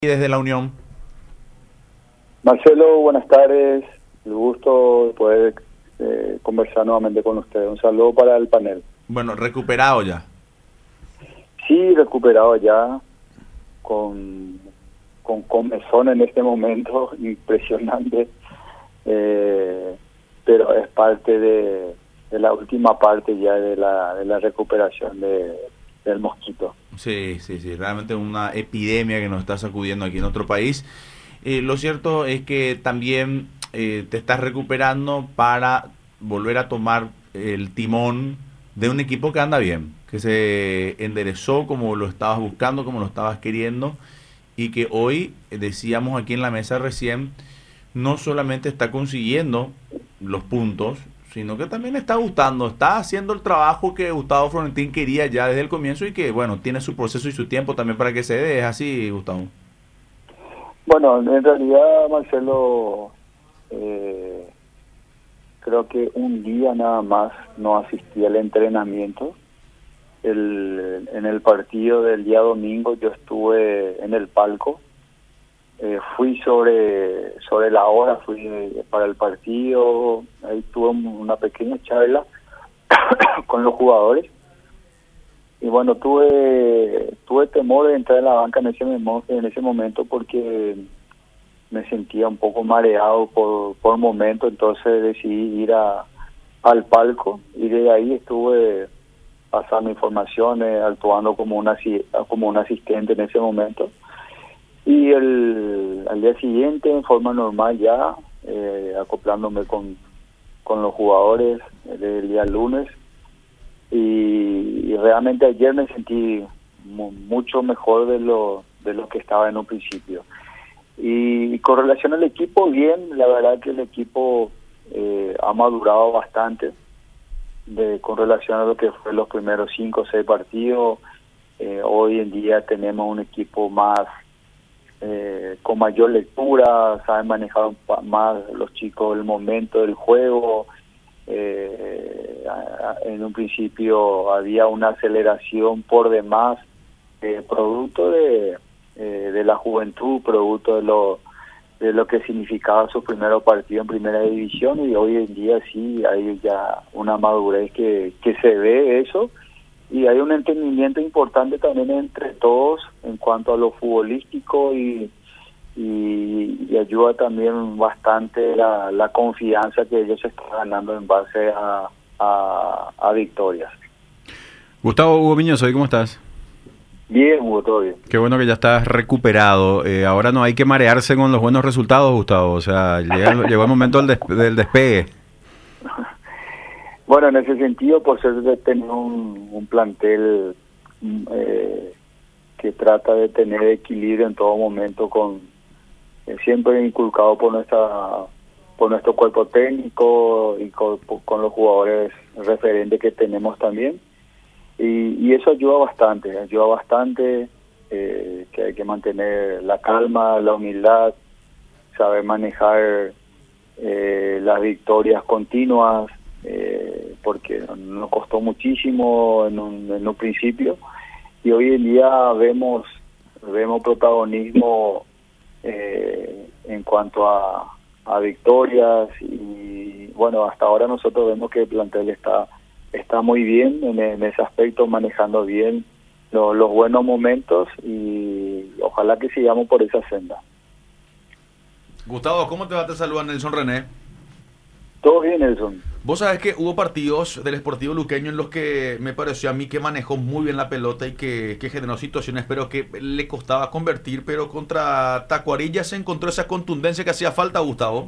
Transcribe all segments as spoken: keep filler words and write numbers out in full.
Y desde la Unión. Marcelo, buenas tardes. El gusto de poder eh, conversar nuevamente con ustedes. Un saludo para el panel. Bueno, recuperado ya. Sí, recuperado ya, con, con comezón en este momento, impresionante. Eh, pero es parte de, de la última parte ya de la, de la recuperación de, del mosquito. Sí, sí, sí, realmente una epidemia que nos está sacudiendo aquí en otro país. Eh, lo cierto es que también eh, te estás recuperando para volver a tomar el timón de un equipo que anda bien, que se enderezó como lo estabas buscando, como lo estabas queriendo, y que hoy, eh, decíamos aquí en la mesa recién, no solamente está consiguiendo los puntos, sino que también está gustando, está haciendo el trabajo que Gustavo Florentín quería ya desde el comienzo y que, bueno, tiene su proceso y su tiempo también para que se dé. ¿Es así, Gustavo? Bueno, en realidad, Marcelo, eh, creo que un día nada más no asistí al entrenamiento. El, en el partido del día domingo yo estuve en el palco. Eh, fui sobre sobre la hora, fui para el partido. Ahí tuve una pequeña charla con los jugadores. Y bueno, tuve tuve temor de entrar en la banca en ese, en ese momento porque me sentía un poco mareado por, por momento, entonces decidí ir a, al palco y de ahí estuve pasando informaciones, actuando como una como un asistente en ese momento. Y el al día siguiente, en forma normal ya, eh, acoplándome con, con los jugadores el día lunes. Y, y realmente ayer me sentí mu mucho mejor de lo de lo que estaba en un principio. Y, y con relación al equipo, bien, la verdad que el equipo eh, ha madurado bastante de, con relación a lo que fue los primeros cinco o seis partidos. Eh, hoy en día tenemos un equipo más eh, con mayor lectura, saben manejar más los chicos el momento del juego. Eh, en un principio había una aceleración por demás, eh, producto de, eh, de la juventud, producto de lo de lo que significaba su primer partido en primera división, y hoy en día sí hay ya una madurez que, que se ve eso, y hay un entendimiento importante también entre todos en cuanto a lo futbolístico, y Y, y ayuda también bastante la, la confianza que ellos están ganando en base a, a, a victorias. Gustavo Hugo Miñoso, ¿cómo estás? Bien, Hugo, todo bien. Qué bueno que ya estás recuperado. Eh, ahora no hay que marearse con los buenos resultados, Gustavo. O sea, llega, llegó el momento del, des, del despegue. Bueno, en ese sentido, por ser de tener un, un plantel eh, que trata de tener equilibrio en todo momento, con siempre inculcado por nuestra por nuestro cuerpo técnico y con, con los jugadores referentes que tenemos también, y, y eso ayuda bastante ayuda bastante eh, que hay que mantener la calma, la humildad, saber manejar eh, las victorias continuas, eh, porque nos costó muchísimo en un, en un principio, y hoy en día vemos vemos protagonismo Eh, en cuanto a, a victorias, y bueno, hasta ahora nosotros vemos que el plantel está está muy bien en, en ese aspecto, manejando bien lo, los buenos momentos, y ojalá que sigamos por esa senda. Gustavo, ¿cómo te va? Te saluda Nelson René. Todo bien, Nelson. Vos sabés que hubo partidos del Sportivo Luqueño en los que me pareció a mí que manejó muy bien la pelota y que, que generó situaciones, pero que le costaba convertir, pero contra Tacuarilla se encontró esa contundencia que hacía falta, Gustavo.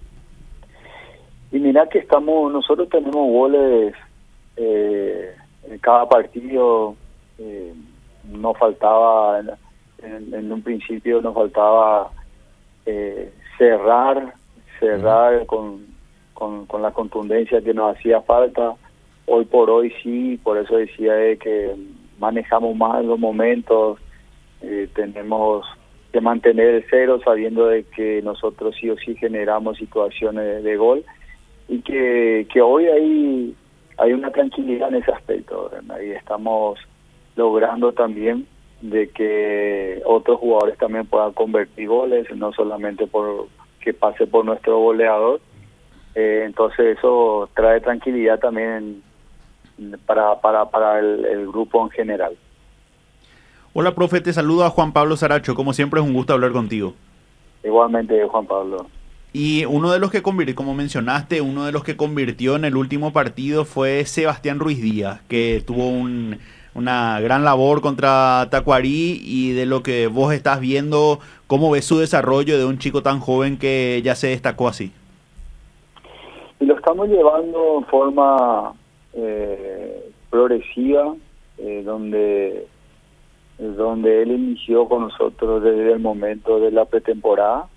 Y mira que estamos, nosotros tenemos goles eh, en cada partido. Eh, nos faltaba, en, en un principio nos faltaba eh, cerrar, cerrar con... Con, con la contundencia que nos hacía falta. Hoy por hoy sí, por eso decía eh, que manejamos más los momentos, eh, tenemos que mantener el cero sabiendo de que nosotros sí o sí generamos situaciones de, de gol, y que, que hoy hay, hay una tranquilidad en ese aspecto, ¿verdad? Y estamos logrando también de que otros jugadores también puedan convertir goles, no solamente por que pase por nuestro goleador. Eh, entonces eso trae tranquilidad también para, para, para el, el grupo en general. Hola, profe, te saluda Juan Pablo Saracho. Como siempre es un gusto hablar contigo. Igualmente, Juan Pablo. Y uno de los que convirtió, como mencionaste, uno de los que convirtió en el último partido fue Sebastián Ruiz Díaz, que tuvo un, una gran labor contra Tacuarí, y de lo que vos estás viendo, ¿cómo ves su desarrollo de un chico tan joven que ya se destacó así? Y lo estamos llevando en forma eh, progresiva, eh, donde, donde él inició con nosotros desde el momento de la pretemporada.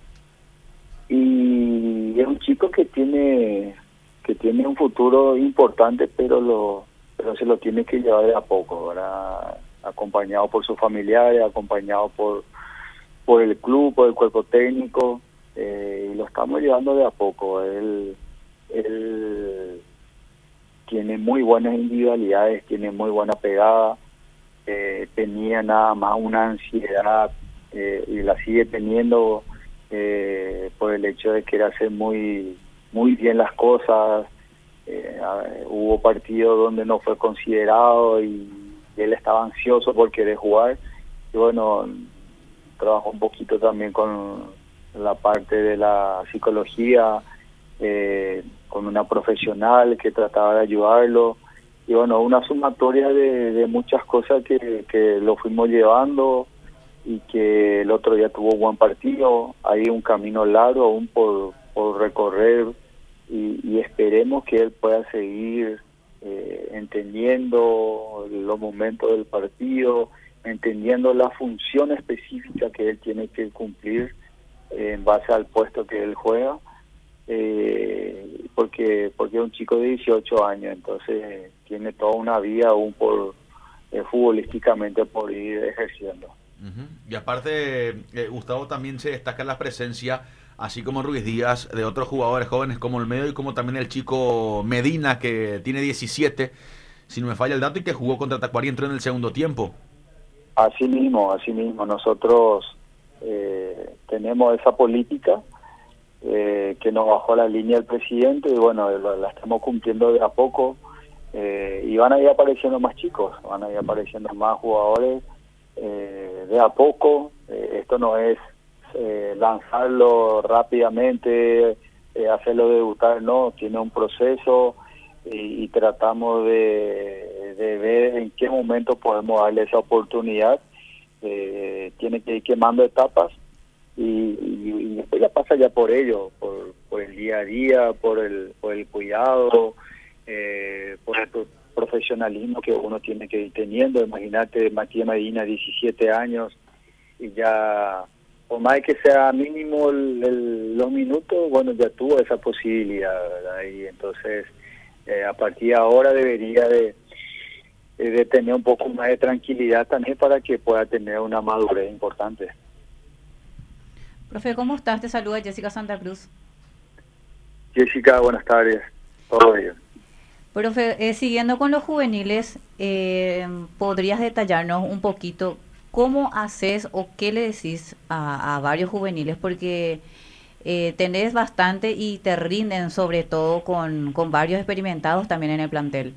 Y es un chico que tiene que tiene un futuro importante, pero lo pero se lo tiene que llevar de a poco, ¿verdad? Acompañado por sus familiares, acompañado por por el club, por el cuerpo técnico, eh, y lo estamos llevando de a poco. Él, él tiene muy buenas individualidades, tiene muy buena pegada, eh, tenía nada más una ansiedad, eh, y la sigue teniendo, Eh, por el hecho de querer hacer muy muy bien las cosas. Eh, hubo partidos donde no fue considerado y él estaba ansioso por querer jugar, y bueno, trabajó un poquito también con la parte de la psicología, eh, con una profesional que trataba de ayudarlo, y bueno, una sumatoria de, de muchas cosas que, que lo fuimos llevando, y que el otro día tuvo un buen partido. Hay un camino largo aún por, por recorrer, y, y esperemos que él pueda seguir eh, entendiendo los momentos del partido, entendiendo la función específica que él tiene que cumplir eh, en base al puesto que él juega, eh, porque porque es un chico de dieciocho años, entonces tiene toda una vida aún por eh, futbolísticamente por ir ejerciendo. Uh-huh. Y aparte, eh, Gustavo, también se destaca la presencia, así como Ruiz Díaz, de otros jugadores jóvenes como el medio, y como también el chico Medina, que tiene diecisiete, si no me falla el dato, y que jugó contra Tacuarí, entró en el segundo tiempo. Así mismo, así mismo. Nosotros eh, tenemos esa política eh, que nos bajó la línea el presidente, y bueno, la, la estamos cumpliendo de a poco, eh, y van a ir apareciendo más chicos, van a ir apareciendo más jugadores, Eh, de a poco. Eh, esto no es eh, lanzarlo rápidamente, eh, hacerlo debutar, no, tiene un proceso, y, y tratamos de, de ver en qué momento podemos darle esa oportunidad. Eh, tiene que ir quemando etapas, y, y, y después ya pasa ya por ello, por, por el día a día, por el, por el cuidado, eh, por el profesionalismo que uno tiene que ir teniendo. Imagínate, Matías Medina, diecisiete años, y ya, por más que sea mínimo el, el, los minutos, bueno, ya tuvo esa posibilidad, ¿verdad? Y entonces, eh, a partir de ahora debería de, de tener un poco más de tranquilidad también, para que pueda tener una madurez importante. Profe, ¿cómo estás? Te saluda Jessica Santa Cruz. Jessica, buenas tardes. Todo bien. Profe, eh, siguiendo con los juveniles, eh, ¿podrías detallarnos un poquito cómo haces o qué le decís a, a varios juveniles? Porque eh, tenés bastante y te rinden, sobre todo con, con varios experimentados también en el plantel.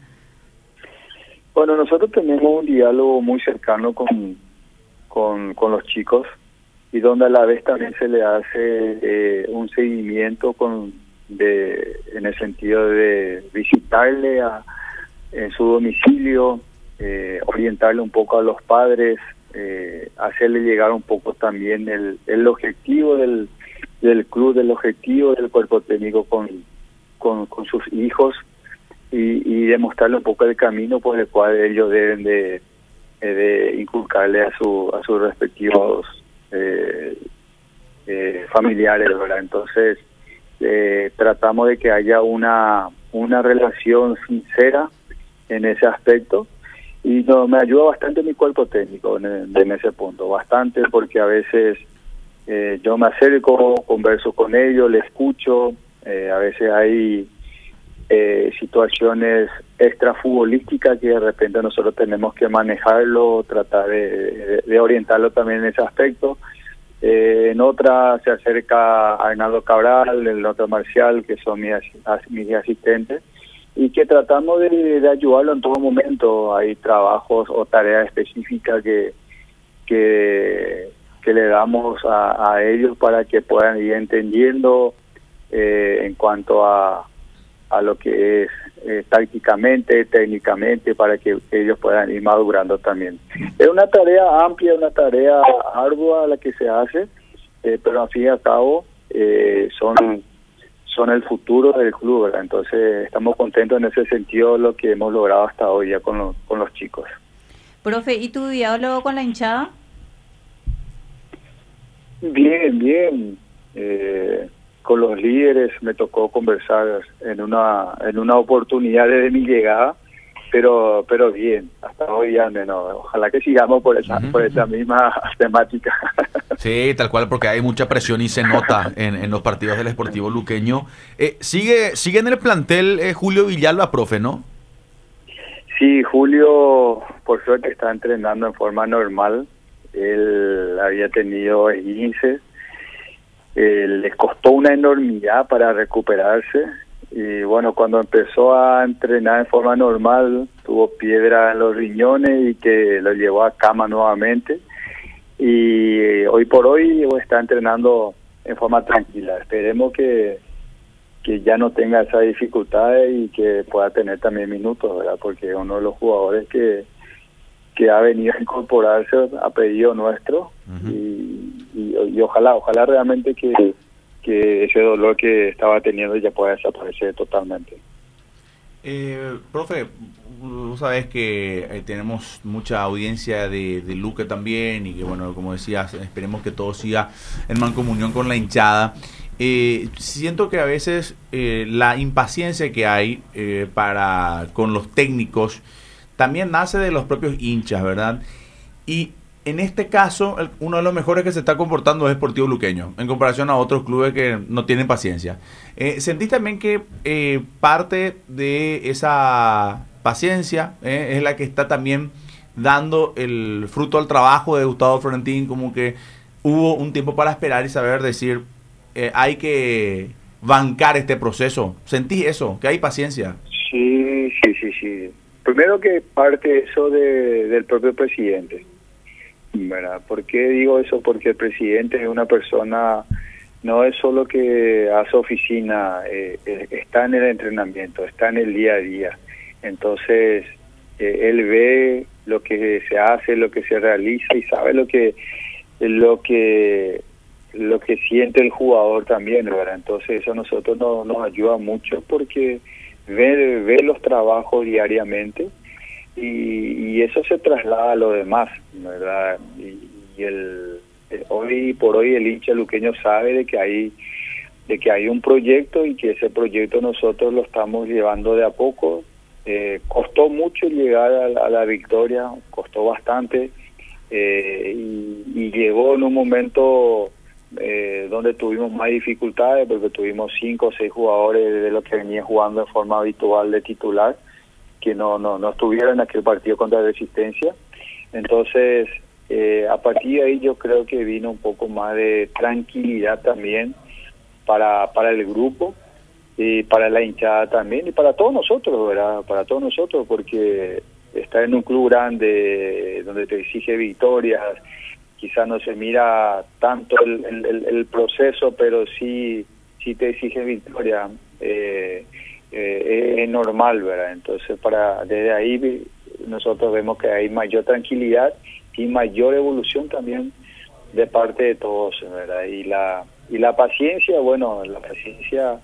Bueno, nosotros tenemos un diálogo muy cercano con, con, con los chicos, y donde a la vez también se le hace eh, un seguimiento con de en el sentido de visitarle a, en su domicilio, eh, orientarle un poco a los padres, eh, hacerle llegar un poco también el, el objetivo del, del club, el objetivo del cuerpo técnico con, con, con sus hijos, y, y demostrarle un poco el camino por el cual ellos deben de, de inculcarle a, su, a sus respectivos eh, eh, familiares, ¿verdad? Entonces, Eh, tratamos de que haya una una relación sincera en ese aspecto, y no, me ayuda bastante mi cuerpo técnico en, en ese punto, bastante, porque a veces eh, yo me acerco, converso con ellos, les escucho, eh, a veces hay eh, situaciones extrafutbolísticas que de repente nosotros tenemos que manejarlo, tratar de, de, de orientarlo también en ese aspecto. Eh, en otra se acerca a Arnaldo Cabral, en otra Marcial, que son mis, mis asistentes, y que tratamos de, de ayudarlo en todo momento. Hay trabajos o tareas específicas que que, que le damos a, a ellos para que puedan ir entendiendo eh, en cuanto a, a lo que es eh, tácticamente, técnicamente, para que ellos puedan ir madurando también. Es una tarea amplia, una tarea ardua la que se hace, eh, pero al fin y al cabo eh, son son el futuro del club, ¿verdad? Entonces estamos contentos en ese sentido de lo que hemos logrado hasta hoy ya con, lo, con los chicos. Profe, ¿y tu diálogo con la hinchada? Bien, bien. Eh, con los líderes me tocó conversar en una en una oportunidad desde mi llegada, pero pero bien, hasta hoy ya menos. Ojalá que sigamos por esa uh-huh. por esa misma temática. Sí, tal cual, porque hay mucha presión y se nota en, en los partidos del Sportivo Luqueño. Eh, sigue sigue en el plantel eh, Julio Villalba, profe, ¿no? Sí, Julio, por suerte, está entrenando en forma normal. Él había tenido esguinces. Eh, les costó una enormidad para recuperarse. Y bueno, cuando empezó a entrenar en forma normal, tuvo piedra en los riñones y que lo llevó a cama nuevamente. Y eh, hoy por hoy está entrenando en forma tranquila. Esperemos que que ya no tenga esas dificultades y que pueda tener también minutos, ¿verdad? Porque es uno de los jugadores que que ha venido a incorporarse a pedido nuestro. Uh-huh. y, y, y ojalá, ojalá realmente que, que ese dolor que estaba teniendo ya pueda desaparecer totalmente. Eh, profe, vos sabés que eh, tenemos mucha audiencia de, de Luque también y que, bueno, como decías, esperemos que todo siga en mancomunión con la hinchada. Eh, siento que a veces eh, la impaciencia que hay eh, para con los técnicos también nace de los propios hinchas, ¿verdad? Y en este caso, el, uno de los mejores que se está comportando es Sportivo Luqueño, en comparación a otros clubes que no tienen paciencia. Eh, ¿Sentís también que eh, parte de esa paciencia eh, es la que está también dando el fruto al trabajo de Gustavo Florentín? Como que hubo un tiempo para esperar y saber decir, eh, hay que bancar este proceso. ¿Sentís eso? ¿Que hay paciencia? Sí, sí, sí, sí. Primero que parte eso de, del propio presidente, ¿verdad? ¿Por qué digo eso? Porque el presidente es una persona, no es solo que hace oficina, eh, está en el entrenamiento, está en el día a día. Entonces, eh, él ve lo que se hace, lo que se realiza y sabe lo que lo que lo que siente el jugador también, ¿verdad? Entonces eso a nosotros no, nos ayuda mucho porque ve, ve los trabajos diariamente y, y eso se traslada a lo demás, ¿verdad? Y, y el, el hoy por hoy el hincha luqueño sabe de que hay de que hay un proyecto y que ese proyecto nosotros lo estamos llevando de a poco. Eh, costó mucho llegar a la, a la victoria, costó bastante eh, y, y llegó en un momento eh, donde tuvimos más dificultades porque tuvimos cinco o seis jugadores de los que venían jugando de forma habitual de titular que no no no estuvieron en aquel partido contra Resistencia. Entonces eh, a partir de ahí yo creo que vino un poco más de tranquilidad también para para el grupo y para la hinchada también y para todos nosotros, ¿verdad? Para todos nosotros, porque estar en un club grande donde te exige victorias, quizás no se mira tanto el, el, el proceso, pero sí sí te exige victoria, eh, eh, es normal, ¿verdad? Entonces para desde ahí nosotros vemos que hay mayor tranquilidad y mayor evolución también de parte de todos, ¿verdad? Y la y la paciencia, bueno, la paciencia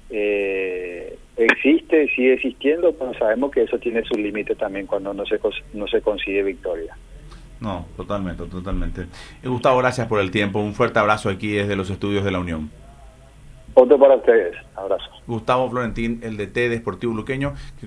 eh, existe, sigue existiendo, pero sabemos que eso tiene su límite también cuando no se no se consigue victoria. No, totalmente, totalmente. Eh, Gustavo, gracias por el tiempo. Un fuerte abrazo aquí desde los estudios de la Unión. Otro para ustedes. Abrazo. Gustavo Florentín, el D T de Sportivo Luqueño.